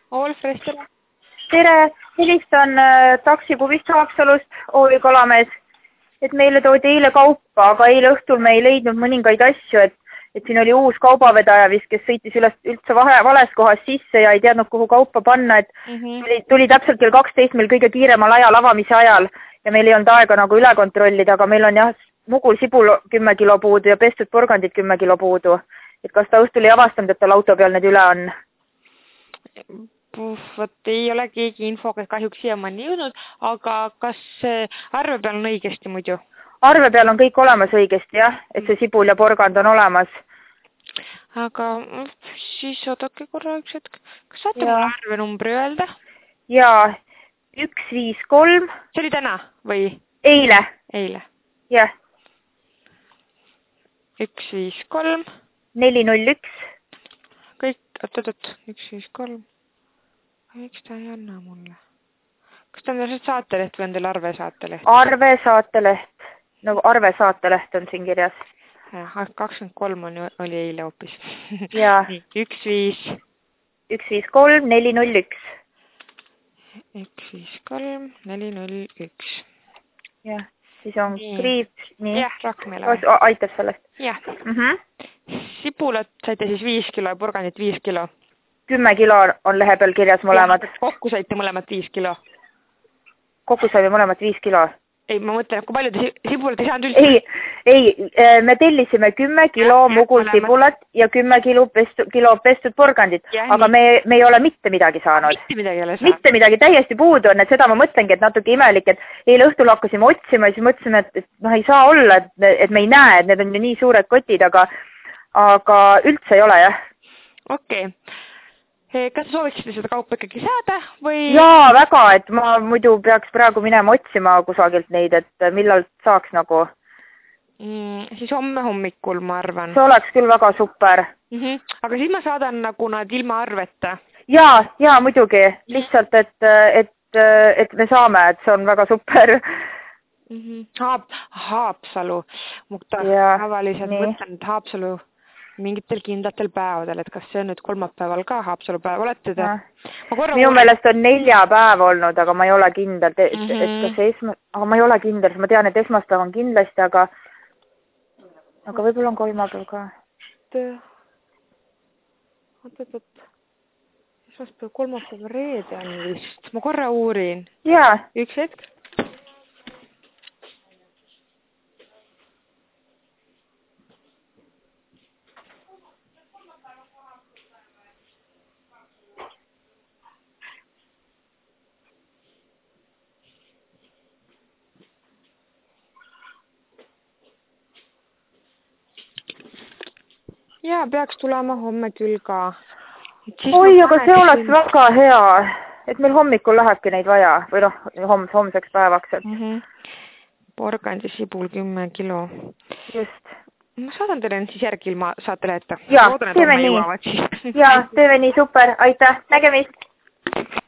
Olf Restel. Tere, helistan taksipubist Haapsalust, Oovi Kalamees. Et meile toodi eile kaupa, aga eile õhtul me ei leidnud mõningaid asju, et siin oli uus kaubavedaja vist, kes sõitis üldse vales kohas sisse ja ei teadnud, kuhu kaupa panna, et tuli täpselt kell 12 meil kõige kiiremal ajal, avamise ajal ja meil ei olnud aega nagu üle kontrollida, aga meil on jah, mugul sibul 10 kilo puudu ja pestud porgandid 10 kilo puudu. Et kas ta õhtul ei avastanud, et tal auto peal need üle on? Vot ei ole keegi infoga kahjuks siiamaani jõudnud, aga kas arve peal on õigesti muidu? Arve peal on kõik olemas õigesti, jah, et see sibul ja porgand on olemas. Aga siis oodake korra üks hetk. Kas saate mulle arvenumbri öelda? Jaa, 153. See oli täna või? Eile. Eile. Jah. 153. 401. Kõik, oot, 153. Miks ta ei anna mulle? Kas ta on täpselt saateleht või on teil arve saateleht? Arve saateleht. Nagu arve saateleht on siin kirjas. 23 oli eile hoopis. Jaa. 153 401. 153 401. Jah, siis on kriips. Jah, Rakmele. Aitab sellest. Jah. Sibulat saite siis 5 kilo ja porgandit 5 kilo. 10 kilo on lehe peal kirjas mõlemad. Kokku saite mõlemad 5 kilo. Kokku saime mõlemad 5 kilo. Ei, ma mõtlen, kui palju te sibulat ei saanud üldse? Ei, me tellisime 10 kilo mugul sibulat ja 10 kilo pestud porgandit, aga me ei ole mitte midagi saanud. Mitte midagi ei ole saanud? Mitte midagi, täiesti puudu on, et seda ma mõtlengi, et natuke imelik, et eile õhtul hakkasime otsima ja siis mõtlesime, et ei saa olla, et me ei näe, et need on ju nii suured kotid, aga üldse ei ole, jah. Okei. Kas sooviksite seda kaupa ikkagi saada või? Jaa, väga, et ma muidu peaks praegu minema otsima kusagilt neid, et millal saaks nagu. Siis homme hommikul, ma arvan. See oleks küll väga super. Aga siis ma saadan nagu nad ilma arveta. Jaa, muidugi. Lihtsalt, et me saame, et see on väga super. Haapsalu. Tavaliselt mõtlen, et Haapsalu mingitel kindlatel päevadel, et kas see on nüüd kolmapäeval ka Haapsalu päev, olete te? Minu meelest on 4 päev olnud, aga ma ei ole kindel, aga ma ei ole kindel, sest ma tean, et esmaspäev on kindlasti, aga võib-olla on kolmapäev ka. Esmaspäev, kolmapäev, reede on vist. Ma korra uurin. Jaa. Üks hetk. Jaa, peaks tulema homme küll ka. Oi, aga see oleks väga hea, et meil hommikul lähebki neid vaja või homseks päevaks. Porgand ja sibul 10 kilo. Just. Ma saadan teile siis järgi ilma saate läheta. Jaa, teeme nii. Jaa, teeme nii, super, aitäh, nägemist!